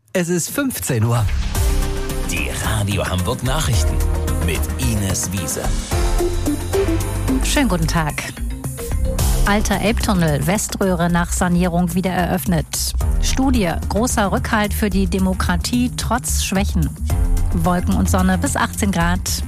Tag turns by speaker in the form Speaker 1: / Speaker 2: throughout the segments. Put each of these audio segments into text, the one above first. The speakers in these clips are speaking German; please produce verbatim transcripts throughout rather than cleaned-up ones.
Speaker 1: Es ist fünfzehn Uhr.
Speaker 2: Die Radio Hamburg Nachrichten mit Ines Wiese.
Speaker 3: Schönen guten Tag. Alter Elbtunnel, Weströhre nach Sanierung wieder eröffnet. Studie, großer Rückhalt für die Demokratie trotz Schwächen. Wolken und Sonne bis achtzehn Grad.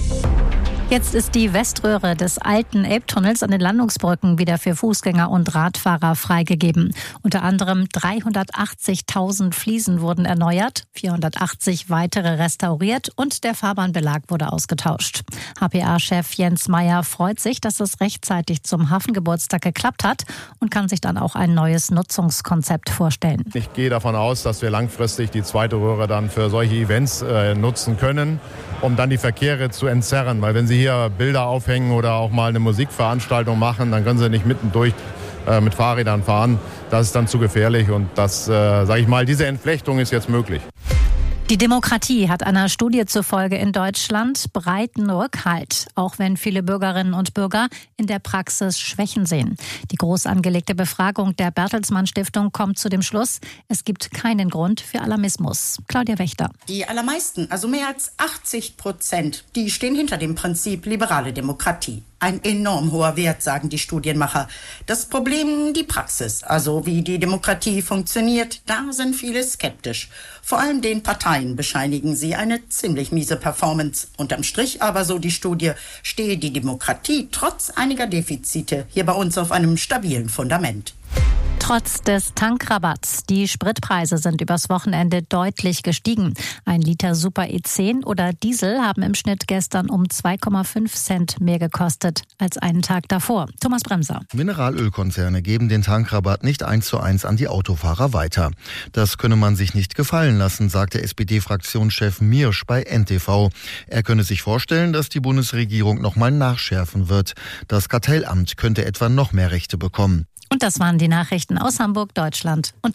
Speaker 3: Jetzt ist die Weströhre des alten Elbtunnels an den Landungsbrücken wieder für Fußgänger und Radfahrer freigegeben. Unter anderem dreihundertachtzigtausend Fliesen wurden erneuert, vierhundertachtzig weitere restauriert und der Fahrbahnbelag wurde ausgetauscht. H P A-Chef Jens Meyer freut sich, dass es rechtzeitig zum Hafengeburtstag geklappt hat und kann sich dann auch ein neues Nutzungskonzept vorstellen.
Speaker 4: Ich gehe davon aus, dass wir langfristig die zweite Röhre dann für solche Events äh, nutzen können, um dann die Verkehre zu entzerren. Weil wenn Sie hier Bilder aufhängen oder auch mal eine Musikveranstaltung machen, dann können Sie nicht mittendurch äh, mit Fahrrädern fahren. Das ist dann zu gefährlich und das, äh, sage ich mal, diese Entflechtung ist jetzt möglich.
Speaker 3: Die Demokratie hat einer Studie zufolge in Deutschland breiten Rückhalt, auch wenn viele Bürgerinnen und Bürger in der Praxis Schwächen sehen. Die groß angelegte Befragung der Bertelsmann Stiftung kommt zu dem Schluss, es gibt keinen Grund für Alarmismus. Claudia Wächter.
Speaker 5: Die allermeisten, also mehr als achtzig Prozent, die stehen hinter dem Prinzip liberale Demokratie. Ein enorm hoher Wert, sagen die Studienmacher. Das Problem die Praxis, also wie die Demokratie funktioniert, da sind viele skeptisch. Vor allem den Parteien bescheinigen sie eine ziemlich miese Performance. Unterm Strich aber, so die Studie, stehe die Demokratie trotz einiger Defizite hier bei uns auf einem stabilen Fundament.
Speaker 3: Trotz des Tankrabatts. Die Spritpreise sind übers Wochenende deutlich gestiegen. Ein Liter Super E zehn oder Diesel haben im Schnitt gestern um zwei Komma fünf Cent mehr gekostet als einen Tag davor. Thomas Bremser.
Speaker 6: Mineralölkonzerne geben den Tankrabatt nicht eins zu eins an die Autofahrer weiter. Das könne man sich nicht gefallen lassen, sagte S P D-Fraktionschef Miersch bei N T V. Er könne sich vorstellen, dass die Bundesregierung nochmal nachschärfen wird. Das Kartellamt könnte etwa noch mehr Rechte bekommen.
Speaker 3: Und das waren die Nachrichten aus Hamburg, Deutschland und